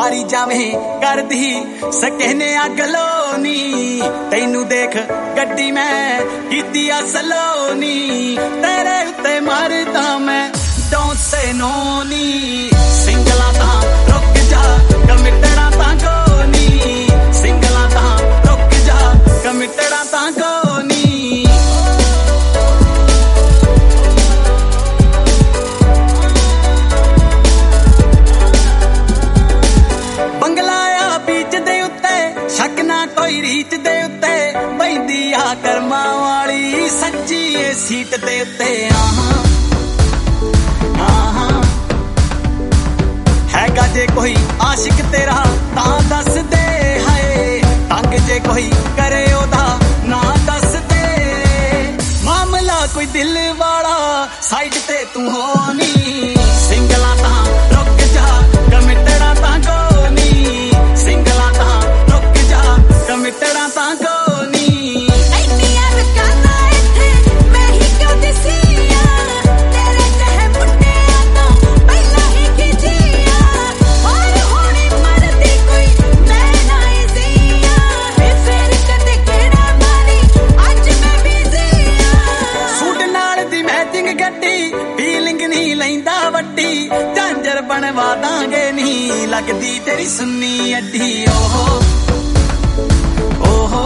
मारी जावे करदी सकहने गलोनी तैनू देख गड्डी मैं कीती सलोनी तेरे उत्ते मरदा मैं डोंट से नो नी सिंगला तां रुक जा कमिटड़ा तां कोनी सिंगला तां रुक जा कमिटड़ा तां कोनी बंगलाया बीच दे उत्ते शक ना कोई रीच दे उत्ते बैंदी आ कर्मा वाली सच्ची ए सीट दे उत्ते हैगा जे कोई आशिक तेरा तां दस दे हाय तंग जे कोई करे ओदा ना दस दे मामला कोई दिल वाला साइड ते तू होनी सिंगला तां रुक जा कमिटड़ा तां कोनी सिंगला तां रुक जा कमिटड़ा तां कोनी बनवा दांगे नहीं लगदी तेरी सुन्नी अड्डी ओहो ओहो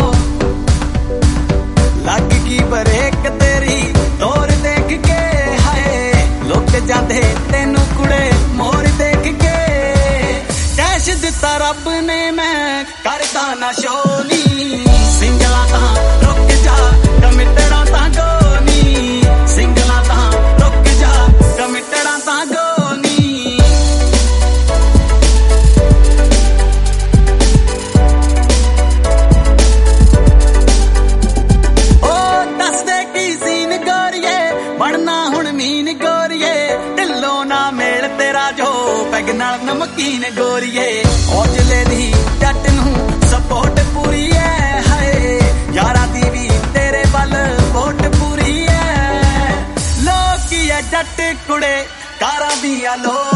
लग की बरेक तेरी तोर देख के हाय लुक जाते तेनू कुड़े मोर देख के कैश दिता रब ने मैं करदा ना शोनी सिंगला तां रुक जा कमिटड़ा तां कोनी सिंगला तां रुक जा कमिटड़ा तां कोनी नमकीन गोरिए औजले दी जट नू सपोर्ट पूरी है हाय यारा दी भी तेरे बल वोट पूरी है लोकी है जट कुड़े कारा दिया लो